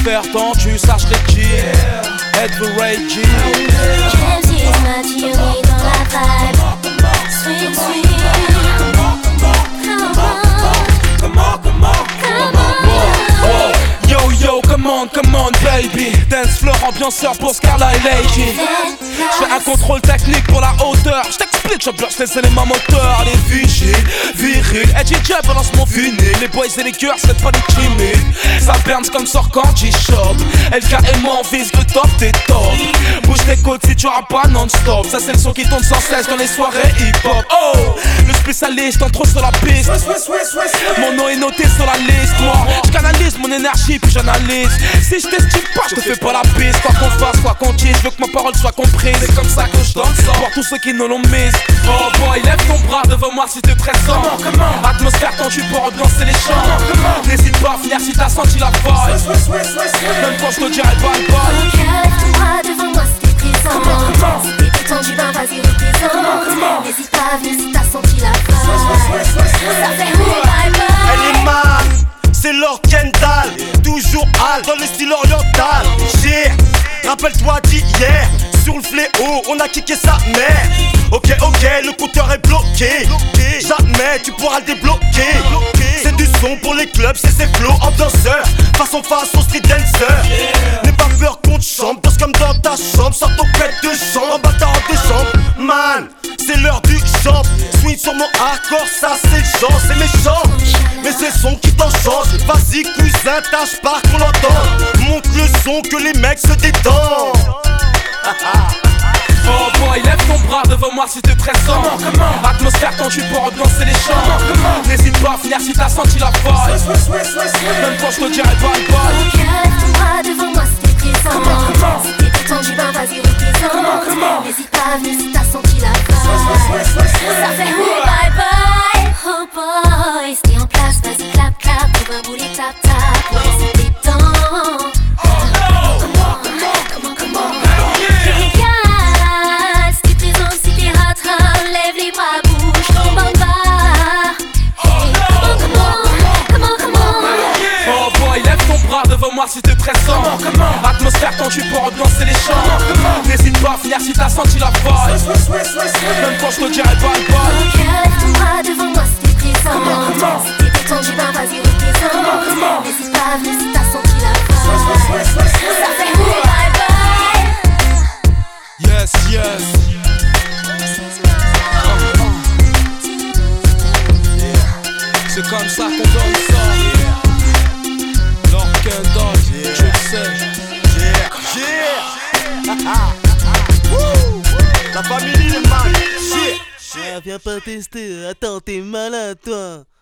l'atmosphère tendue, ça je l'ai dit. Êtes-vous ready? James is ma théorie dans la vibe. Sweet, sweet. Come on baby. Dance floor, ambianceur pour Scarla et Lady. J'fais un contrôle technique pour la hauteur. J't'explique, je bloque les éléments moteurs. Les vigiles, viril, edgy jab, balance mon vinyle. Les boys et les cœurs, c'est pas des timides. Ça burns comme sort quand j'y shop. LK et moi on vise le top des tops. Bouge tes côtes si tu rappes pas non-stop. Ça c'est le son qui tourne sans cesse dans les soirées hip-hop. Oh, le spécialiste entre sur la piste. Mon nom est noté sur la liste. Moi, j'canalise mon énergie puis j'analyse. Si je t'estime pas, je te fais pas la piste. Quoi qu'on fasse, quoi qu'on dise, je veux que ma parole soit comprise. C'est comme ça que je donne ça pour tous ceux qui ne l'ont mise. Oh boy, lève ton bras devant moi si t'es pressant. Atmosphère tendue pour ambiancer les chants. N'hésite pas à venir si t'as senti la vibe. Même quand je te dirai bye bye. Ok, lève ton bras devant moi si t'es présent. Si t'es détendu, ben vas-y représente. N'hésite pas à venir si t'as senti la vibe. Ça fait bye bye. Elle est man, c'est Lord Kendall. Toujours hal dans le style oriental. Rappelle-toi d'hier. Sur le fléau, on a kické sa mère. Ok, le compteur est bloqué. Jamais tu pourras le débloquer. C'est du son pour les clubs, c'est ses flows en danseur. Façon street dancer. N'aie pas peur qu'on te chante, danse comme dans ta chambre. Sors ton pète de chambre, en bâtard de jambes. Man, c'est l'heure du chant. Swing sur mon hardcore, ça c'est le chant, c'est méchant. Mais c'est le son qui t'enchante. Vas-y cousin, tâche pas qu'on l'entend. Monte le son que les mecs se détendent. Oh boy, lève ton bras devant moi si t'es pressant. Atmosphère tendue pour ambiancer les chants. N'hésite pas à venir si t'as senti la vibe. Même quand je te dirai bye bye. Ok, lève ton bras devant moi si t'es présent. Si t'es détendu, ben vas-y représente. N'hésite pas à venir si t'as senti la vibe. Ça fait bye bye. Oh boy, stay en place, vas-y clap clap. Pour un boulet tap tap, ouais c'est détend. Devant moi si t'es pressant. Atmosphère tendue pour ambiancer les chants. N'hésite pas à venir si t'as senti la vibe. Même quand je te dirai bye bye. Ok, lève ton bras devant moi si t'es présent. Si t'es détendu, ben vas-y représente. N'hésite pas à venir si t'as senti la vibe. Ça fait bye bye. Yes. C'est comme ça qu'on donne ça. Lord Kendall, je le sais. La famille, les man. Viens pas tester, attends, t'es malade toi.